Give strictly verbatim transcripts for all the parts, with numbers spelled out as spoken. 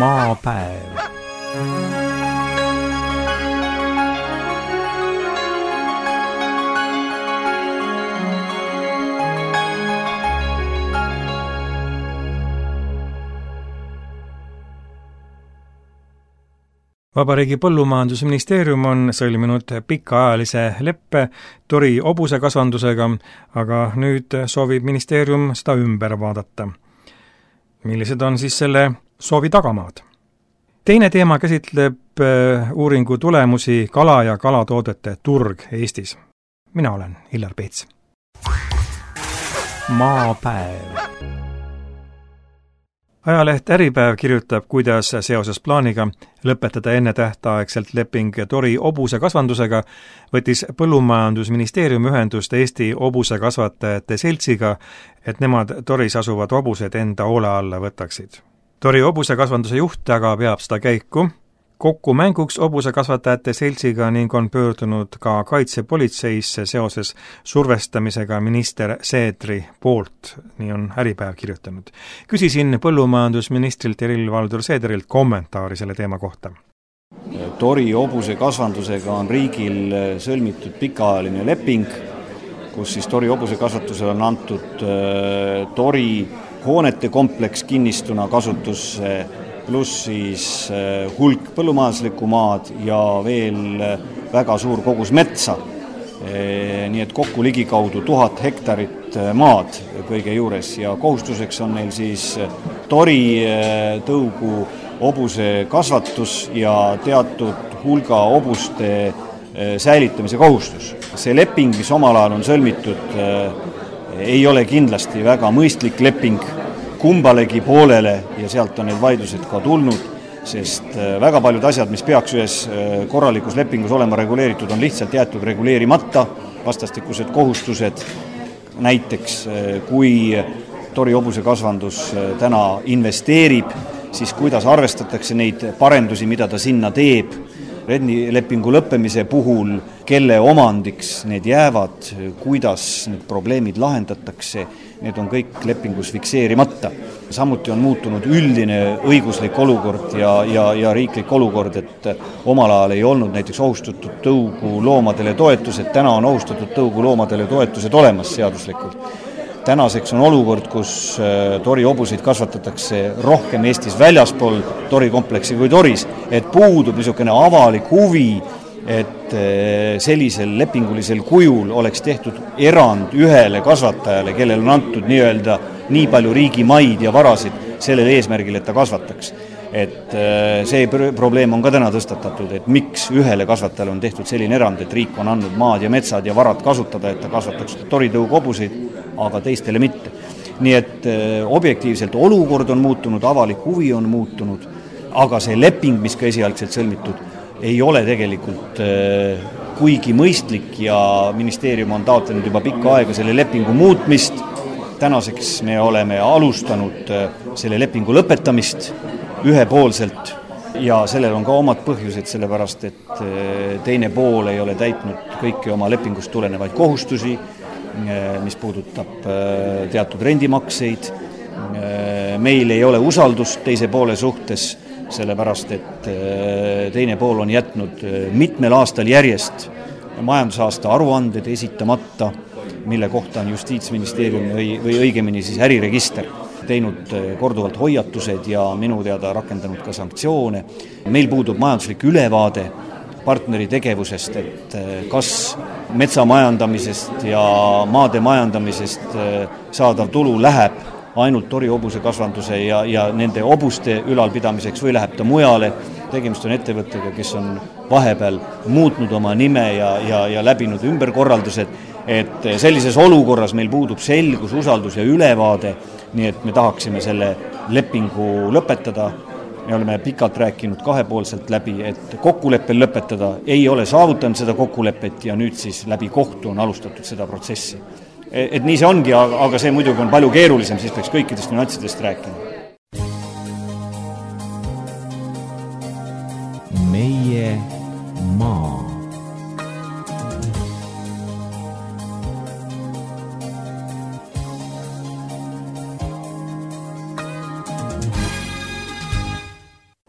maapäev. Vabariigi Põllumajandusministeerium on sõlminud pikaajalise leppe Tori hobusekasvandusega, aga nüüd soovib ministeerium seda ümber vaadata. Millised on siis selle soovi tagamaad? Teine teema käsitleb uuringu tulemusi kala- ja kalatoodete turg Eestis. Mina olen Hillar Peets. Maapäev. Ajaleht Äripäev kirjutab, kuidas seoses plaaniga lõpetada enne tähtaegselt leping Tori hobusekasvandusega võttis Põllumajandusministeerium ühendust Eesti hobusekasvatajate seltsiga, et nemad Toris asuvad hobused enda hoole alla võtaksid. Tori hobusekasvanduse juht aga peab seda käiku kokku mänguks hobusekasvatajate seltsiga ning on pöördunud ka kaitsepolitseisse seoses survestamisega minister Seedri poolt, nii on Äripäev kirjutanud. Küsisin põllumajandusministrilt Helir-Valdor Seederilt kommentaari selle teema kohta. Tori hobusekasvandusega on riigil sõlmitud pikaajaline leping, kus siis Tori hobusekasvatusele on antud Tori hoonete kompleks kinnistuna kasutusse, pluss siis hulk põllumajanduslikku maad ja veel väga suur kogus metsa. Nii et kokku ligikaudu tuhat hektarit maad kõige juures ja kohustuseks on neil siis Tori tõugu hobuse kasvatus ja teatud hulga hobuste säilitamise kohustus. See leping, mis omal ajal on sõlmitud, ei ole kindlasti väga mõistlik leping kumbalegi poolele ja sealt on need vaidlused ka tulnud, sest väga paljud asjad, mis peaks ühes korralikus lepingus olema reguleeritud, on lihtsalt jäetud reguleerimata, vastastikused kohustused. Näiteks kui Tori hobusekasvandus täna investeerib, siis kuidas arvestatakse neid parendusi, mida ta sinna teeb, rendilepingu lõppemise puhul, kelle omandiks need jäävad, kuidas need probleemid lahendatakse, need on kõik lepingus fikseerimata. Samuti on muutunud üldine õiguslik olukord ja, ja, ja riiklik olukord, et omal ajal ei olnud näiteks ohustatud tõugu loomadele toetused, täna on ohustatud tõugu loomadele toetused olemas seaduslikult. Tänaseks on olukord, kus Tori hobuseid kasvatatakse rohkem Eestis väljaspool Tori kompleksi kui Toris, et puudub niisugune avalik huvi, et sellisel lepingulisel kujul oleks tehtud erand ühele kasvatajale, kellel on antud nii-öelda nii palju riigi maid ja varasid sellele eesmärgile, et ta kasvataks. Et see probleem on ka täna tõstatatud, et miks ühele kasvatajale on tehtud selline erand, et riik on andnud maad ja metsad ja varad kasutada, et ta kasvataks Tori tõugu hobuseid, aga teistele mitte. Nii et objektiivselt olukord on muutunud, avalik huvi on muutunud, aga see leping, mis ka esialgselt sõlmitud, ei ole tegelikult kuigi mõistlik ja ministeerium on taotlenud juba pikka aega selle lepingu muutmist. Tänaseks me oleme alustanud selle lepingu lõpetamist ühepoolselt ja sellel on ka omad põhjused, sellepärast et teine pool ei ole täitnud kõiki oma lepingust tulenevaid kohustusi, mis puudutab teatud rendimakseid. Meil ei ole usaldust teise poole suhtes, sellepärast et teine pool on jätnud mitmel aastal järjest majandusaasta aruanded esitamata, mille kohta on Justiitsministeerium või, või õigemini siis äriregister teinud korduvalt hoiatused ja minu teada rakendanud ka sanktsioone. Meil puudub majanduslik ülevaade partneri tegevusest, et kas metsamajandamisest ja maade majandamisest saadav tulu läheb ainult Tori hobusekasvanduse ja, ja nende hobuste ülalpidamiseks või läheb ta mujale. Tegemist on ettevõttega, kes on vahepeal muutnud oma nime ja, ja, ja läbinud ümberkorraldused, et sellises olukorras meil puudub selgus, usaldus ja ülevaade, nii et me tahaksime selle lepingu lõpetada. Me oleme pikalt rääkinud kahepoolselt läbi, et kokkuleppel lõpetada, ei ole saavutanud seda kokkulepet ja nüüd siis läbi kohtu on alustatud seda protsessi. Et nii see ongi, aga see muidugi on palju keerulisem, siis peaks kõikidest nüanssidest rääkima. Meie maa.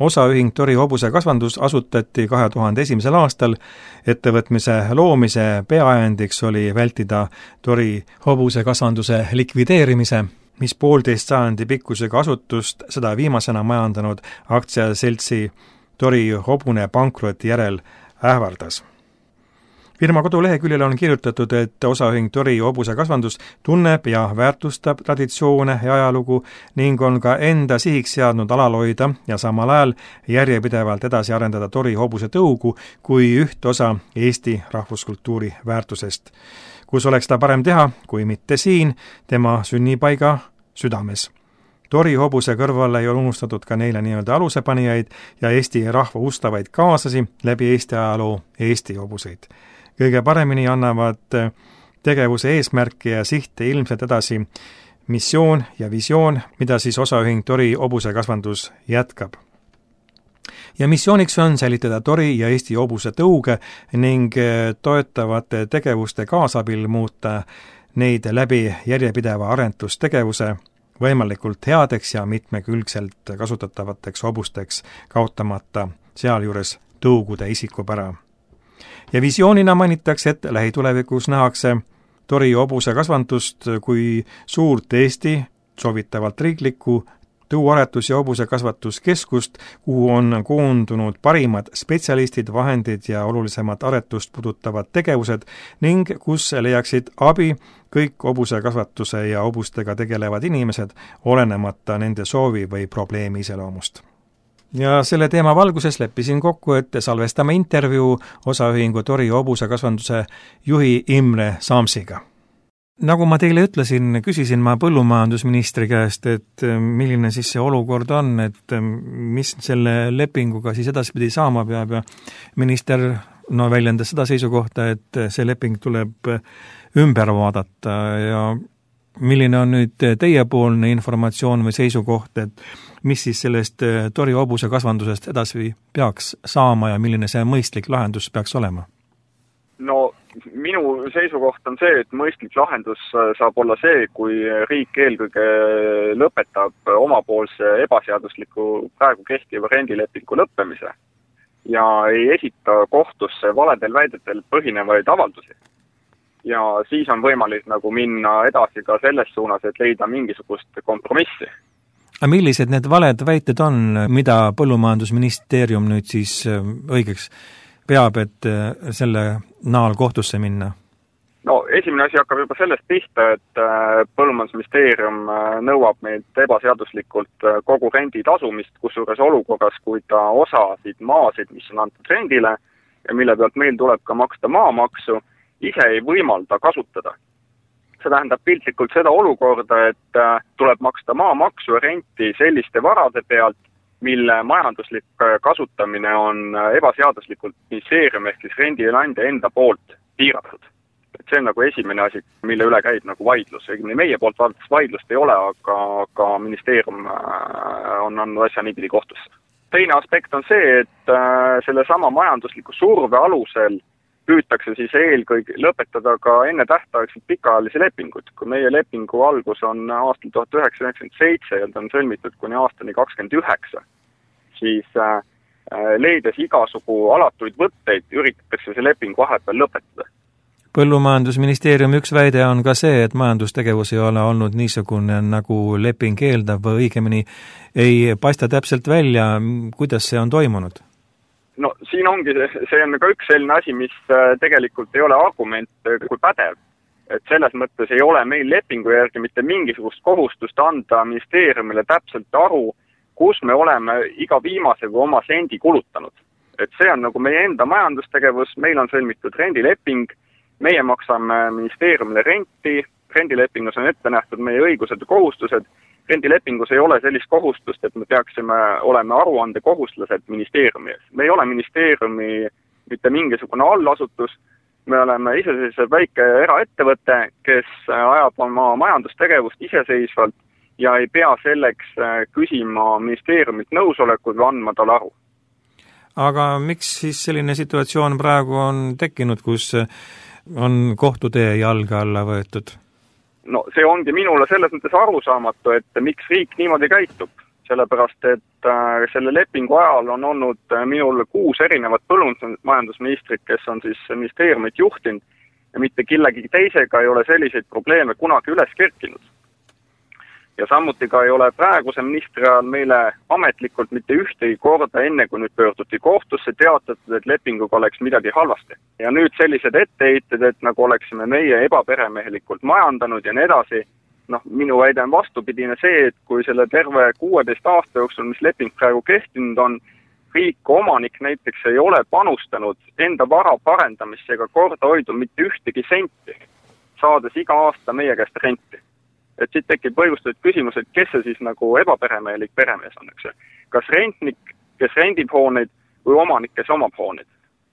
osaühing Tori hobusekasvandus asutati kahe tuhande esimesel aastal. Ettevõtmise loomise peaajendiks oli vältida Tori hobusekasvanduse likvideerimise, mis poolteist sajandi pikkusega asutust seda viimasena majandanud aktsiaseltsi Tori hobune pankroti järel ähvardas. Firma koduleheküljel on kirjutatud, et osaühing Tori hobusekasvandus tunneb ja väärtustab traditsioone ja ajalugu ning on ka enda sihiks seadnud alal hoida ja samal ajal järjepidevalt edasi arendada Tori hobuse tõugu kui üht osa Eesti rahvuskultuuri väärtusest, kus oleks ta parem teha, kui mitte siin, tema sünnipaiga südames. Tori hobuse kõrval ei ole unustatud ka neile nii-öelda alusepanijaid ja Eesti rahva ustavaid kaaslasi läbi Eesti ajaloo Eesti hobuseid. Kõige paremini annavad tegevuse eesmärke ja sihte ilmselt edasi missioon ja visioon, mida siis osaühing Tori hobusekasvandus jätkab. Ja missiooniks on säilitada Tori ja Eesti hobuse tõuge ning toetavate tegevuste kaasabil muuta neid läbi järjepideva arendustegevuse võimalikult headeks ja mitmekülgselt kasutatavateks hobusteks, kaotamata sealjuures tõugude isikupära. Ja visioonina mainitakse, et lähitulevikus nähakse Tori hobusekasvandust kui suurt Eesti, soovitavalt riiklikku tõuaretus- ja hobusekasvatuskeskust, kuhu on koondunud parimad spetsialistid, vahendid ja olulisemad aretust puudutavad tegevused ning kus leiaksid abi kõik hobusekasvatuse ja hobustega tegelevad inimesed, olenemata nende soovi või probleemi iseloomust. Ja selle teema valguses leppisin kokku, et salvestame intervjuu osaühingu Tori hobusekasvanduse juhi Imre Saamsiga. Nagu ma teile ütlesin, küsisin ma põllumajandusministri käest, et milline siis see olukord on, et mis selle lepinguga siis edaspidi saama peab ja minister no, väljendas seda seisukohta, et see leping tuleb ümber vaadata ja milline on nüüd teiepoolne informatsioon või seisukoht, et mis siis sellest Tori hobusekasvandusest edasi peaks saama ja milline see mõistlik lahendus peaks olema? No minu seisukoht on see, et mõistlik lahendus saab olla see, kui riik eelkõige lõpetab omapoolse ebaseadusliku praegu kehtiva rendilepingu lõppemise ja ei esita kohtusse valedel väidetel põhinevaid avaldusi. Ja siis on võimalik nagu minna edasi ka selles suunas, et leida mingisugust kompromissi. Aga millised need valed väited on, mida põllumajandusministeerium nüüd siis õigeks peab, et selle naal kohtusse minna? No esimene asi hakkab juba sellest pihta, et põllumajandusministeerium nõuab meilt ebaseaduslikult kogu rendi tasumist, kusjuures olukorras, kui ta osasid maasid, mis on antud rendile ja mille pealt meil tuleb ka maksta maamaksu, ise ei võimalda kasutada. See tähendab piltlikult seda olukorda, et tuleb maksta maamaksu ja renti selliste varade pealt, mille majanduslik kasutamine on ebaseaduslikult ministeerium ehk siis rendiandja enda poolt piiratud. Et see on nagu esimene asi, mille üle käib nagu vaidlus. Meie poolt vaadates vaidlust ei ole, aga, aga ministeerium on andnud asja niipidi kohtusse. Teine aspekt on see, et selle sama majandusliku surve alusel püütakse siis eelkõige lõpetada ka enne tähtaegselt pikaajalisi lepinguid. Kui meie lepingu algus on aastal tuhat üheksasada üheksakümmend seitse ja ta on sõlmitud kuni aastani kakskümmend üheksa, siis leides igasugu alatuid võtteid, üritatakse see leping vahepeal lõpetada. Põllumajandusministeeriumi üks väide on ka see, et majandustegevus ei ole olnud niisugune nagu leping eeldav või õigemini ei paista täpselt välja, kuidas see on toimunud. No siin ongi, see on ka üks selline asi, mis tegelikult ei ole argument kui pädev. Et selles mõttes ei ole meil lepingu järgi mitte mingisugust kohustust anda ministeeriumile täpselt aru, kus me oleme iga viimase või oma sendi kulutanud. Et see on nagu meie enda majandustegevus, meil on sõlmitud rendileping, meie maksame ministeeriumile renti, rendilepingus on ette nähtud meie õigused ja kohustused, rendilepingus ei ole sellist kohustust, et me peaksime olema aruande kohustused ministeeriumi ees. Me ei ole ministeeriumi mitte mingisugune allasutus, me oleme iseseisev väike eraettevõte, kes ajab oma majandustegevust iseseisvalt ja ei pea selleks küsima ministeeriumit nõusolekut või andma tal aru. Aga miks siis selline situatsioon praegu on tekkinud, kus on kohtutee jalga alla võetud? No see ongi minule selles mõttes arusaamatu, et miks riik niimoodi käitub. Sellepärast, et selle lepingu ajal on olnud minul kuus erinevat põllumajandusministrit, kes on siis ministeeriumit juhtinud ja mitte kellegi teisega ei ole selliseid probleeme kunagi üles kerkinud. Ja samuti ka ei ole praeguse ministri ajal meile ametlikult mitte ühtegi korda enne, kui nüüd pöörduti kohtusse, teatatud, et lepinguga oleks midagi halvasti. Ja nüüd sellised etteheited, et nagu oleksime meie ebaperemehelikult majandanud ja nii edasi, noh, minu väide on vastupidine see, et kui selle terve kuueteist aasta jooksul, mis leping praegu kehtinud on, riik omanik näiteks ei ole panustanud enda vara parendamisse ega korda hoidu mitte ühtegi senti, saades iga aasta meie käest renti. Et siit tekib õigustatud küsimus, et kes see siis nagu ebaperemehelik peremees on, eks? Kas rentnik, kes rendib hooneid või omanik, kes omab hooneid?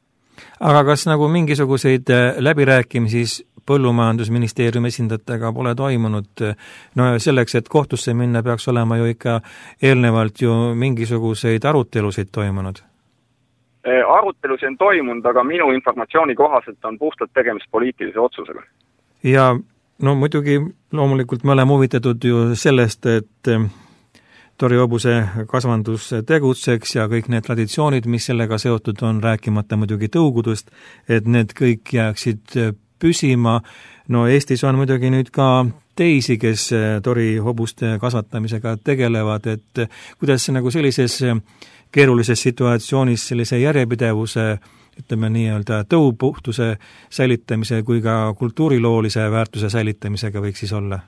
Aga kas nagu mingisuguseid läbirääkimisi põllumajandusministeeriumi esindajatega pole toimunud? No selleks, et kohtusse minna, peaks olema ju ikka eelnevalt ju mingisuguseid arutelusid toimunud. Arutelusid on toimunud, aga minu informatsiooni kohaselt on puhtalt tegemist poliitilise otsusega. Ja no muidugi loomulikult me oleme huvitatud ju sellest, et Tori hobuse kasvandus tegutseks ja kõik need traditsioonid, mis sellega seotud on, rääkimata muidugi tõugudust, et need kõik jääksid püsima. No Eestis on muidugi nüüd ka teisi, kes Tori hobuste kasvatamisega tegelevad, et kuidas nagu sellises keerulises situatsioonis sellise järjepidevuse, ütleme nii-öelda tõupuhtuse säilitamise kui ka kultuuriloolise väärtuse säilitamisega võiks siis olla?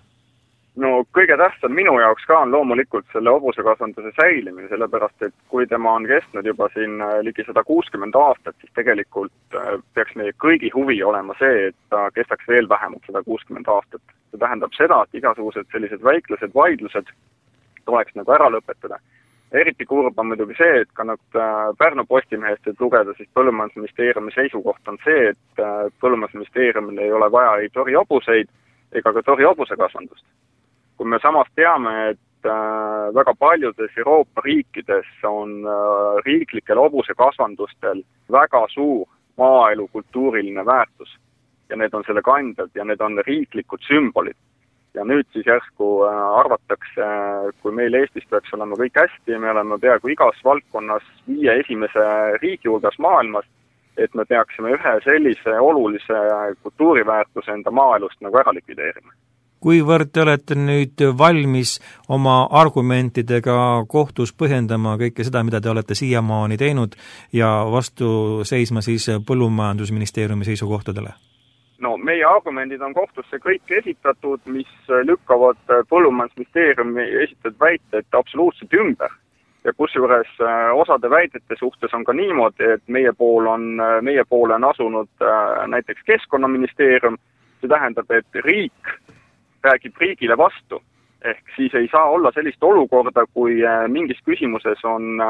No kõige tähtsam minu jaoks ka on loomulikult selle hobusekasvanduse säilimine, sellepärast et kui tema on kestnud juba siin ligi sada kuuskümmend aastat, siis tegelikult peaks meie kõigi huvi olema see, et ta kestaks veel vähemalt sada kuuskümmend aastat. See tähendab seda, et igasugused sellised väiklased vaidlused tuleks nagu ära lõpetada. Eriti kurb on muidugi see, et ka nagu Pärnu Postimehest et lugeda, siis põllumajandusministeeriumi seisukoht on see, et põllumajandusministeeriumil ei ole vaja ei Tori hobuseid ega ka Tori hobusekasvandust. Kui me samas teame, et väga paljudes Euroopa riikides on riiklikel hobusekasvandustel väga suur maaelu kultuuriline väärtus ja need on selle kandjad ja need on riiklikud sümbolid. Ja nüüd siis järsku arvatakse, kui meil Eestis peaks olema kõik hästi, me oleme peaaegu igas valdkonnas viie esimese riigi hulgas maailmas, et me peaksime ühe sellise olulise kultuuriväärtuse enda maaelust nagu ära likvideerima. Kuivõrd te olete nüüd valmis oma argumentidega kohtus põhjendama kõike seda, mida te olete siiamaani teinud ja vastu seisma siis põllumajandusministeeriumi seisukohtadele? No meie argumendid on kohtusse kõik esitatud, mis lükkavad põllumajandusministeeriumi esitatud väited absoluutselt ümber. Ja kusjuures osade väidete suhtes on ka niimoodi, et meie pool on, meie poole on asunud näiteks Keskkonnaministeerium, see tähendab, et riik räägib riigile vastu, ehk siis ei saa olla sellist olukorda, kui mingis küsimuses on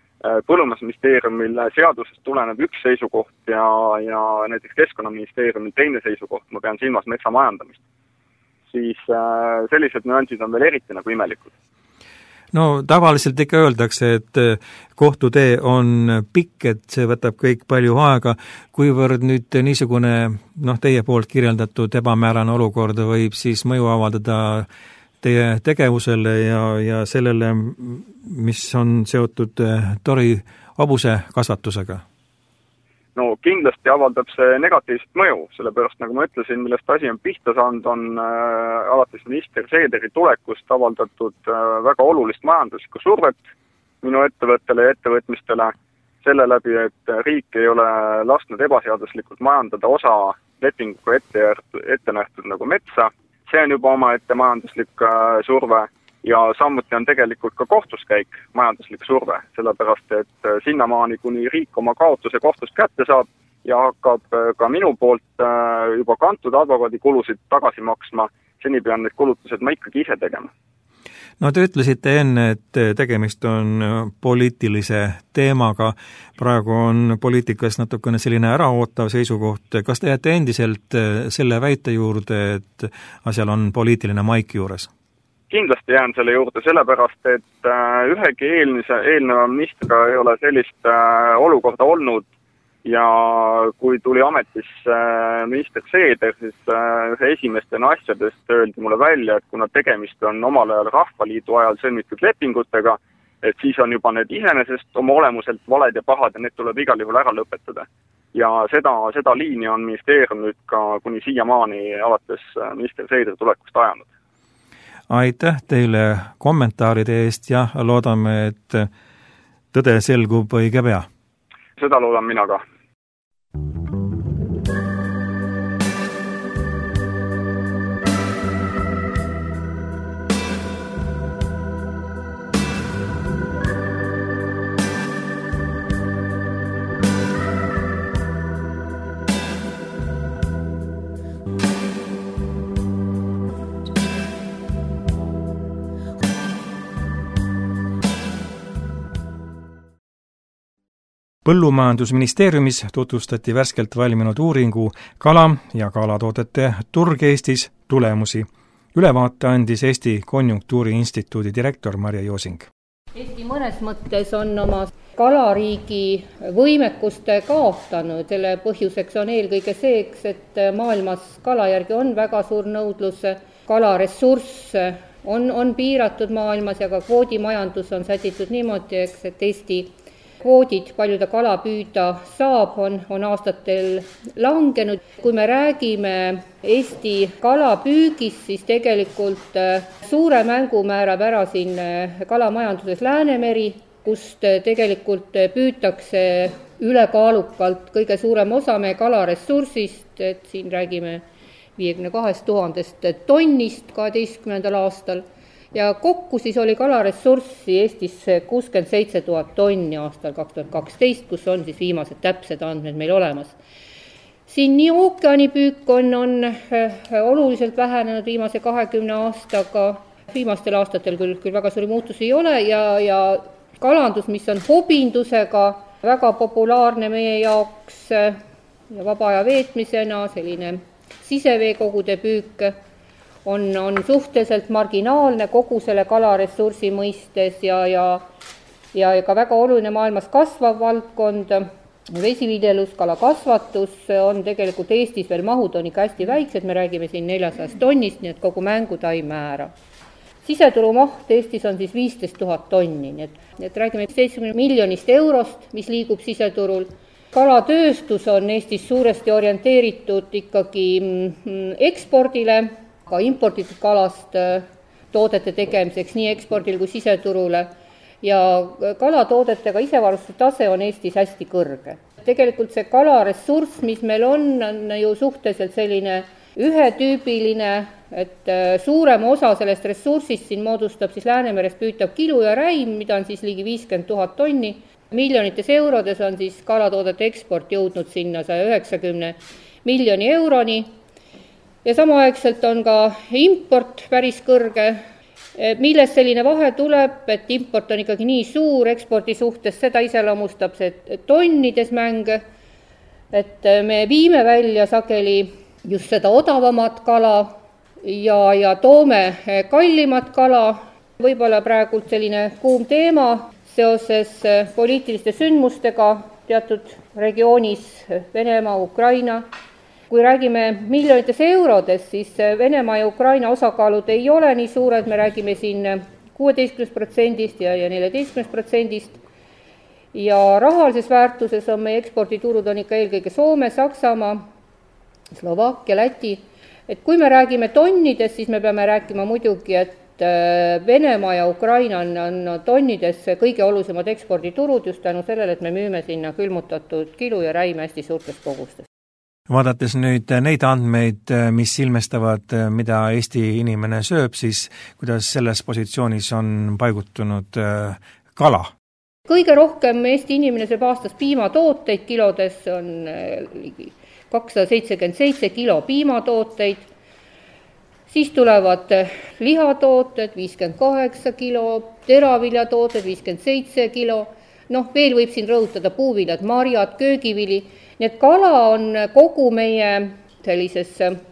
põllumajandusministeeriumil seadusest tuleneb üks seisukoht ja, ja näiteks Keskkonnaministeeriumil teine seisukoht, ma pean silmas metsamajandamist, siis sellised nüansid on veel eriti nagu imelikud. No tavaliselt ikka öeldakse, et kohtutee on pikk, et see võtab kõik palju aega, kuivõrd nüüd niisugune noh, teie poolt kirjeldatud ebamäärane olukord võib siis mõju avaldada teie tegevusele ja, ja sellele, mis on seotud Tori hobuse kasvatusega? No kindlasti avaldab see negatiivset mõju, sellepärast nagu ma ütlesin, millest asi on pihta saanud, on äh, alates minister Seederi tulekust avaldatud äh, väga olulist majanduslikku survet minu ettevõttele ja ettevõtmistele selle läbi, et riik ei ole lasknud ebaseaduslikult majandada osa lepinguga ette, ette nähtud nagu metsa. See on juba oma ette majanduslik äh, surve. Ja samuti on tegelikult ka kohtuskäik majanduslik surve, sellepärast et sinnamaani, kuni riik oma kaotuse kohtust kätte saab ja hakkab ka minu poolt juba kantud advokaadikulusid tagasi maksma, seni pean need kulutused ma ikkagi ise tegema. No te ütlesite enne, et tegemist on poliitilise teemaga, praegu on poliitikas natukene selline äraootav seisukoht, kas te jääte endiselt selle väite juurde, et asjal on poliitiline maik juures? Kindlasti jään selle juurde sellepärast, et ühegi eelmise, eelneva ministriga ei ole sellist olukorda olnud ja kui tuli ametis minister Seeder, siis ühe esimestena asjadest öeldi mulle välja, et kuna tegemist on omal ajal Rahvaliidu ajal sõlmitud lepingutega, et siis on juba need iseenesest oma olemuselt valed ja pahad ja need tuleb igal juhul ära lõpetada. Ja seda, seda liini on ministeerium nüüd ka kuni siiamaani alates minister Seidri tulekust ajanud. Aitäh teile kommentaaride eest ja loodame, et tõde selgub õige pea. Seda loodan mina ka. Põllumajandusministeeriumis tutvustati värskelt valminud uuringu kala ja kalatoodete turg Eestis tulemusi. Ülevaate andis Eesti Konjunktuuri Instituudi direktor Marja Joosing. Eesti mõnes mõttes on oma kalariigi võimekust kaotanud. Selle põhjuseks on eelkõige seeks, et maailmas kala järgi on väga suur nõudlus. Kalaressurss on, on piiratud maailmas ja ka kvoodimajandus on sätitud niimoodi, eks, et Eesti kvoodid, palju ta kala püüda saab, on, on aastatel langenud. Kui me räägime Eesti kalapüügist, siis tegelikult suure mängu määrab ära siin kalamajanduses Läänemeri, kust tegelikult püütakse ülekaalukalt kõige suurem osa meie kalaressursist, et siin räägime viiekümne kahest tuhandest tonnist kaheteistkümnendal aastal. Ja kokku siis oli kalaressurssi Eestis kuuskümmend seitse tuhat tonni aastal kaks tuhat kaksteist, kus on siis viimased täpsed andmed meil olemas. Siin nii ookeanipüük on, on oluliselt vähenenud viimase kahekümne aastaga, viimastel aastatel küll, küll väga suuri muutusi ei ole ja, ja kalandus, mis on hobindusega, väga populaarne meie jaoks ja vaba aja veetmisena, selline siseveekogude püük, on, on suhteliselt marginaalne kogu selle kalaressursi mõistes ja, ja, ja ka väga oluline maailmas kasvav valdkond, vesiviljelus, kalakasvatus on tegelikult Eestis veel mahud on ikka hästi väiksed, me räägime siin neljasajast tonnist, nii et kogu mängu ta ei määra. Siseturu maht Eestis on siis viisteist tuhat tonni, nii et, nii et räägime seitsekümmend miljonist eurost, mis liigub siseturul. Kalatööstus on Eestis suuresti orienteeritud ikkagi ekspordile, ka imporditud kalast toodete tegemiseks nii ekspordil kui siseturule ja kalatoodetega isevarustuse tase on Eestis hästi kõrge. Tegelikult see kalaressurss, mis meil on, on ju suhteliselt selline ühetüübiline, et suurem osa sellest ressursist siin moodustab siis Läänemerest püütav kilu ja räim, mida on siis ligi viiskümmend tuhat tonni. Miljonites eurodes on siis kalatoodete eksport jõudnud sinna saja üheksakümne miljoni euroni. Ja samaaegselt on ka import päris kõrge, millest selline vahe tuleb, et import on ikkagi nii suur ekspordi suhtes, seda iseloomustab see tonnides mäng, et me viime välja sageli just seda odavamat kala ja, ja toome kallimat kala. Võib-olla praegult selline kuum teema seoses poliitiliste sündmustega teatud regioonis Venemaa, Ukraina. Kui räägime miljonites eurodes, siis Venemaa ja Ukraina osakaalud ei ole nii suured, me räägime siin kuueteistkümnest protsendist ja, ja neljateistkümnest protsendist. Ja rahalises väärtuses on meie eksporditurud on ikka eelkõige Soome, Saksamaa, Slovakkia, Läti. Et kui me räägime tonnides, siis me peame rääkima muidugi, et Venemaa ja Ukraina on, on tonnides kõige olulisemad eksporditurud just tänu sellele, et me müüme sinna külmutatud kilu ja räime hästi suurtes kogustes. Vaadates nüüd neid andmeid, mis ilmestavad, mida Eesti inimene sööb, siis kuidas selles positsioonis on paigutunud kala? Kõige rohkem Eesti inimene sööb aastas piimatooteid, kilodes on ligi kakssada seitsekümmend seitse kilo piimatooteid, siis tulevad lihatooted viiskümmend kaheksa kilo, teraviljatooted viiskümmend seitse kilo, noh veel võib siin rõhutada puuviljad, marjad, köögivili. Nii et kala on kogu meie sellises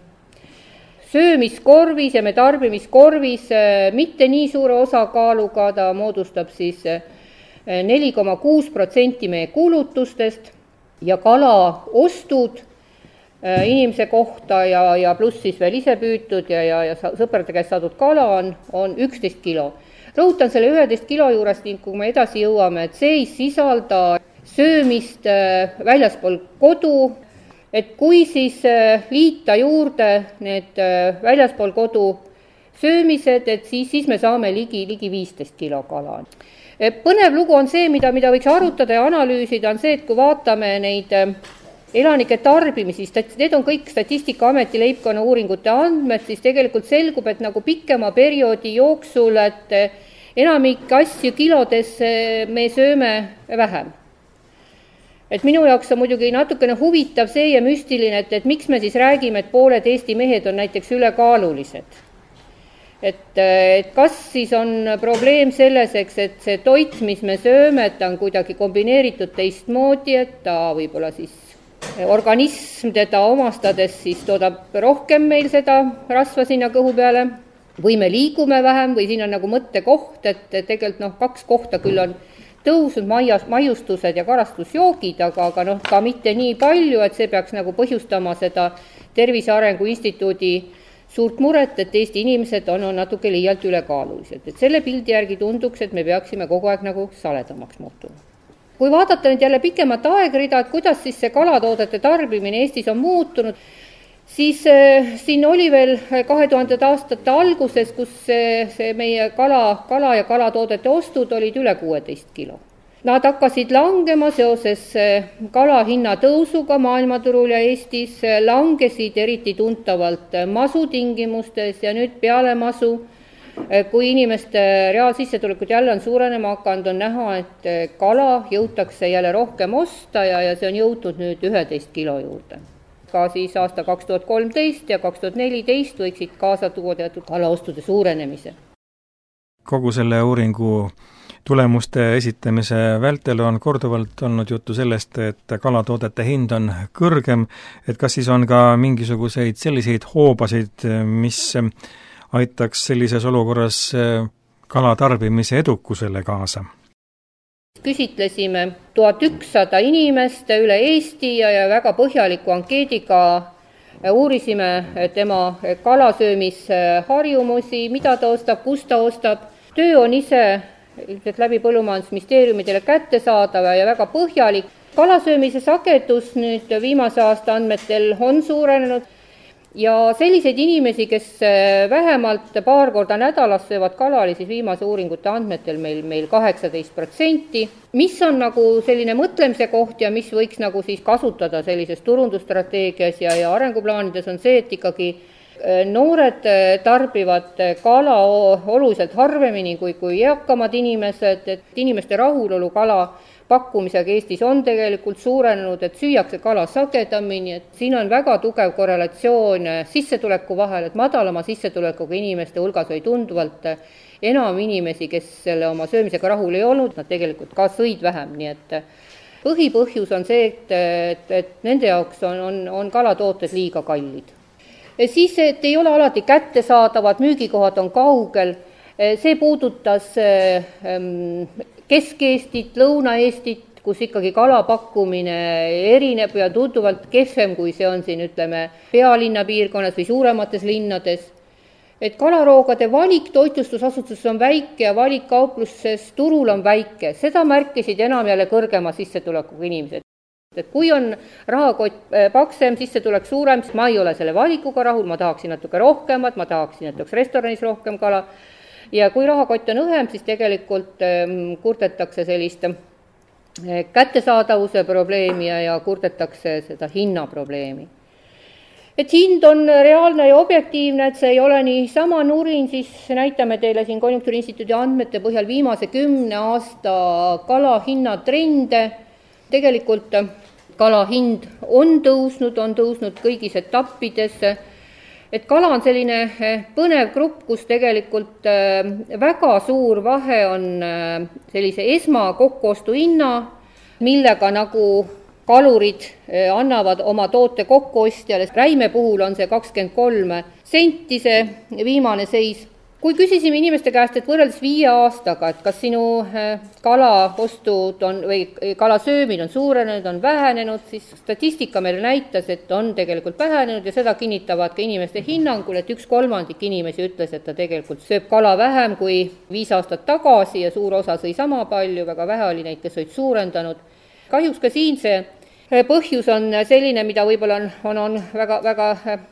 söömiskorvis ja me tarbimiskorvis mitte nii suure osakaaluga, ta moodustab siis neli koma kuus protsenti meie kulutustest ja kala ostud inimese kohta ja, ja pluss siis veel ise püütud ja, ja, ja sõprade käest saadud kala on, on üksteist kilo. rõhutan selle üheteist kilo juurest, ning kui me edasi jõuame, et see ei sisalda söömist väljaspool kodu, et kui siis liita juurde need väljaspool kodu söömised, et siis, siis me saame ligi, ligi viisteist kilo kala. Põnev lugu on see, mida, mida võiks arutada ja analüüsida, on see, et kui vaatame neid elanike tarbimisi, need on kõik Statistikaameti leibkonna uuringute andmed, siis tegelikult selgub, et nagu pikema perioodi jooksul, et enamik asju kilodes me sööme vähem. Et minu jaoks on muidugi natukene huvitav see ja müstiline, et, et miks me siis räägime, et pooled Eesti mehed on näiteks ülekaalulised. Et, et kas siis on probleem selles, eks, et see toit, mis me sööme, et ta on kuidagi kombineeritud teistmoodi, et ta võib-olla siis organism teda omastades siis toodab rohkem meil seda rasva sinna kõhu peale, või me liigume vähem, või siin on nagu mõttekoht, et tegelikult noh, kaks kohta küll on tõusnud maias, maiustused ja karastusjoogid, aga, aga noh, ka mitte nii palju, et see peaks nagu põhjustama seda Tervise Arengu Instituudi suurt muret, et Eesti inimesed on, on natuke liialt ülekaalulised. Et selle pildi järgi tunduks, et me peaksime kogu aeg nagu saledamaks muutuma. Kui vaadata nüüd jälle pikemat aegrida, et kuidas siis see kalatoodete tarbimine Eestis on muutunud, siis äh, siin oli veel kahe tuhandete aastate alguses, kus see, see meie kala, kala ja kalatoodete ostud olid üle kuueteist kilo. Nad hakkasid langema seoses kala hinna tõusuga maailmaturul ja Eestis, langesid eriti tuntavalt masutingimustes ja nüüd peale masu, kui inimeste reaalsissetulekud jälle on suurenema hakanud, on näha, et kala jõutakse jälle rohkem osta ja, ja see on jõudnud nüüd üheteist kilo juurde. Ka siis aasta kaks tuhat kolmteist ja kaks tuhat neliteist võiksid kaasa tuua teatud kalaostude suurenemise. Kogu selle uuringu tulemuste esitamise vältel on korduvalt olnud juttu sellest, et kalatoodete hind on kõrgem, et kas siis on ka mingisuguseid selliseid hoobasid, mis aitaks sellises olukorras kala tarbimise edukusele kaasa? Küsitlesime tuhat ükssada inimest üle Eesti ja, ja väga põhjaliku ankeediga uurisime tema kalasöömisharjumusi, mida ta ostab, kus ta ostab. Töö on ise ilmselt läbi Põllumajandusministeeriumidele kättesaadav ja väga põhjalik. Kalasöömise sagedus nüüd viimase aasta andmetel on suurenenud ja selliseid inimesi, kes vähemalt paar korda nädalas söövad kala, oli siis viimase uuringute andmetel meil, meil kaheksateist protsenti. Mis on nagu selline mõtlemise koht ja mis võiks nagu siis kasutada sellises turundusstrateegias ja, ja arenguplaanides on see, et ikkagi noored tarbivad kala oluliselt harvemini kui, kui eakamad inimesed, et inimeste rahulolu kala pakkumisega Eestis on tegelikult suurenenud, et süüakse kala sagedamini, et siin on väga tugev korrelatsioon sissetuleku vahel, et madalama sissetulekuga inimeste hulgas oli tunduvalt enam inimesi, kes selle oma söömisega rahul ei olnud, nad tegelikult ka sõid vähem, nii et põhipõhjus on see, et, et, et nende jaoks on, on, on kalatooted liiga kallid. Siis, et ei ole alati kättesaadavad, müügikohad on kaugel, see puudutas Kesk-Eestit, Lõuna-Eestit, kus ikkagi kala pakkumine erineb ja tunduvalt kehvem, kui see on siin, ütleme, pealinna piirkonnas või suuremates linnades. Et kalaroogade valik toitlustusasutuses on väike ja valik kaupluses turul on väike, seda märkisid enam jälle kõrgema sissetulekuga inimesed. Et kui on rahakott paksem, sissetulek suurem, siis ma ei ole selle valikuga rahul, ma tahaksin natuke rohkemat, ma tahaksin näiteks restoranis rohkem kala. Ja kui rahakott on õhem, siis tegelikult kurdetakse sellist kättesaadavuse probleemi ja, ja kurdetakse seda hinnaprobleemi. Et hind on reaalne ja objektiivne, et see ei ole nii sama nurin, siis näitame teile siin Konjunktuuriinstituudi andmete põhjal viimase kümne aasta kala hinnatrende. Tegelikult kala hind on tõusnud, on tõusnud kõigis etappides, et kala on selline põnev grupp, kus tegelikult väga suur vahe on sellise esmakokkuostu hinna, millega nagu kalurid annavad oma toote kokkuostjale. Räime puhul on see kakskümmend kolm senti, see viimane seis. kui küsisime inimeste käest, et võrreldes viie aastaga, et kas sinu kalaostud on või kala söömine on suurenenud, on vähenenud, siis statistika meile näitas, et on tegelikult vähenenud ja seda kinnitavad ka inimeste hinnangul, et üks kolmandik inimesi ütles, et ta tegelikult sööb kala vähem kui viis aastat tagasi ja suur osa sõi sama palju, väga vähe oli neid, kes olid suurendanud. Kahjuks ka siin see põhjus on selline, mida võib-olla on, on, on väga, väga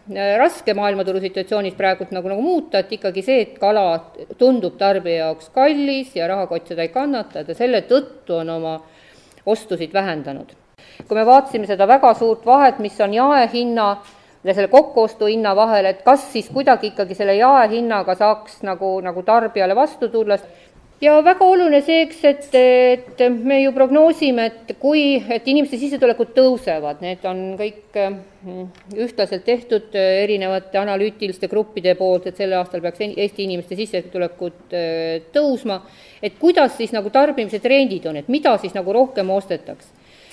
raske maailmaturu situatsioonis praegult nagu, nagu muuta, et ikkagi see, et kala tundub tarbija jaoks kallis ja rahakott seda ei kannata, ja selle tõttu on oma ostusid vähendanud. Kui me vaatasime seda väga suurt vahet, mis on jaehinna ja selle kokkuostu hinna vahel, et kas siis kuidagi ikkagi selle jaehinnaga saaks nagu, nagu tarbijale vastu tulla, ja väga oluline seeks, et, et me ju prognoosime, et kui et inimeste sissetulekud tõusevad, need on kõik ühtlaselt tehtud erinevate analüütiliste gruppide poolt, et selle aastal peaks Eesti inimeste sissetulekud tõusma, et kuidas siis nagu tarbimise trendid on, et mida siis nagu rohkem ostetaks.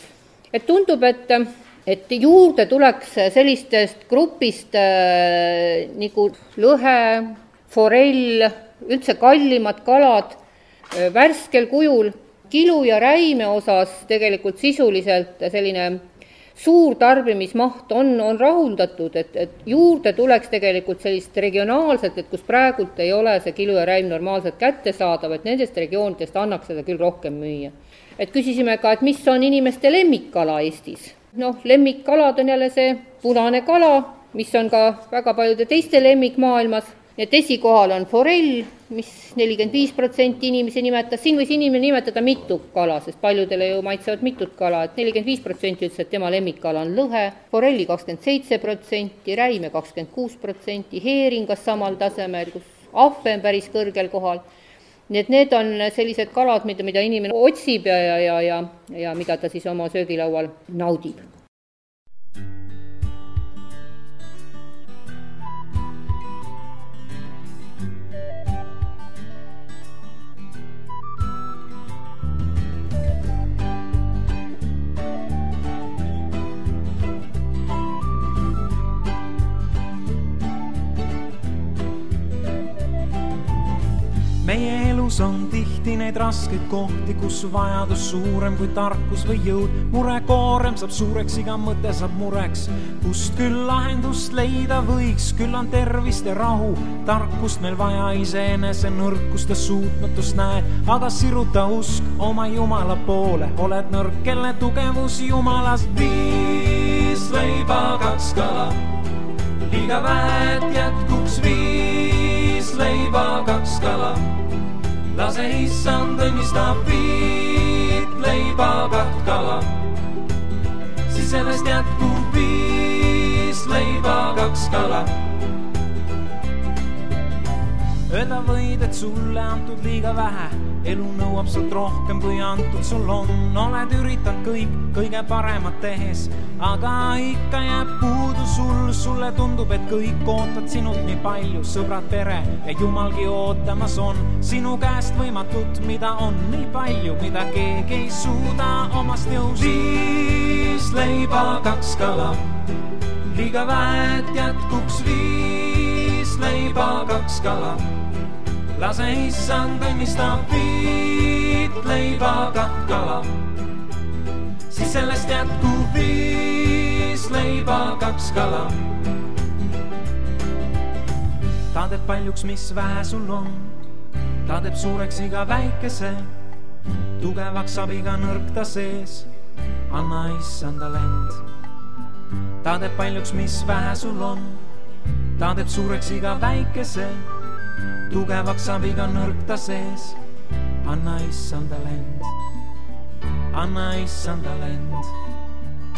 Et tundub, et, et juurde tuleks sellistest grupist äh, nagu lõhe, forell, üldse kallimad kalad, värskel kujul kilu ja räime osas tegelikult sisuliselt selline suur tarbimismaht on, on rahuldatud, et, et juurde tuleks tegelikult sellist regionaalselt, et kus praegult ei ole see kilu ja räim normaalselt kättesaadav, et nendest regioonidest annaks seda küll rohkem müüa. Et küsisime ka, et mis on inimeste lemmikkala Eestis. Noh, lemmikkalad on jälle see punane kala, mis on ka väga paljude teiste lemmik maailmas. Et esikohal on forell, mis nelikümmend viis protsenti inimesi nimetas, siin võis inimene nimetada mitu kala, sest paljudele ju maitsevad mitut kala, et nelikümmend viis protsenti ütles, et tema lemmikkala on lõhe, forelli kakskümmend seitse protsenti, räime kakskümmend kuus protsenti, heeringas samal tasemel, kus ahve on päris kõrgel kohal. Nii et need on sellised kalad, mida, mida inimene otsib ja, ja, ja, ja, ja mida ta siis oma söögilaual naudib. Meie elus on tihti neid raskeid kohti, kus vajadus suurem kui tarkus või jõud. Mure koorem saab suureks, iga mõte saab mureks. Kust küll lahendust leida võiks, küll on tervist ja rahu. Tarkust meil vaja iseenese nõrkust ja suutmatust näe. Aga siruta usk oma Jumala poole, oled nõrk, kelle tugevus Jumalas. Viis leiba, kaks kala, liiga vähet jätkuks viis leiba, kaks kala. Lase issand õnnistab viit leiba, kaht kala. Siis sellest jätkub viis leiba, kaks kala. Öelda võid, et sulle antud liiga vähe. Elu nõuab sult rohkem, kui antud sul on. Oled üritanud kõik, kõige paremat tehes, aga ikka jääb puudu sul. Sulle tundub, et kõik ootad sinult nii palju. Sõbrad, pere ja Jumalgi ootamas on sinu käest võimatut, mida on nii palju, mida keegi ei suuda omast jõust. Viis leiba, kaks kala, liiga vähet jätkuks viis leiba, kaks kala. Lase issand õnnistab viit leiba, kaht kala. Siis sellest jätkub viis leiba, kaks kala. Ta teeb paljuks, mis vähe sul on. Ta teeb suureks iga väikese. Tugevaks saab iga nõrk ta sees. Anna issandale end. Ta teeb paljuks, mis vähe sul on. Ta teeb suureks iga väikese. Tugevaks saab iga nõrk ta sees. Anna issandale end. Anna issandale end.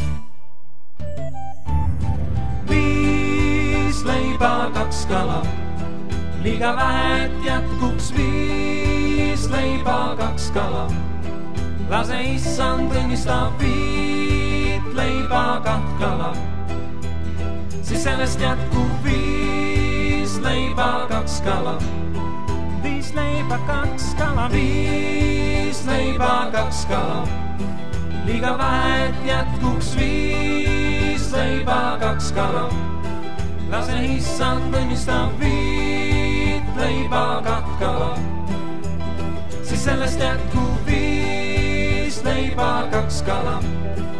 Viis leiba, kaks kala, liiga vähet jätkuks viis leiba, kaks kala. Lase issand õnnistab viit leiba, kaht kala. Siis sellest jätkub viis leiba, kaks kala. Viis leiba, kaks kala. Viis leiba, kaks kala. Liiga vähet jätkuks viis leiba, kaks kala. Lase issand õnnistab viit leiba katkala, siis sellest jätkub viis leiba kaks kala.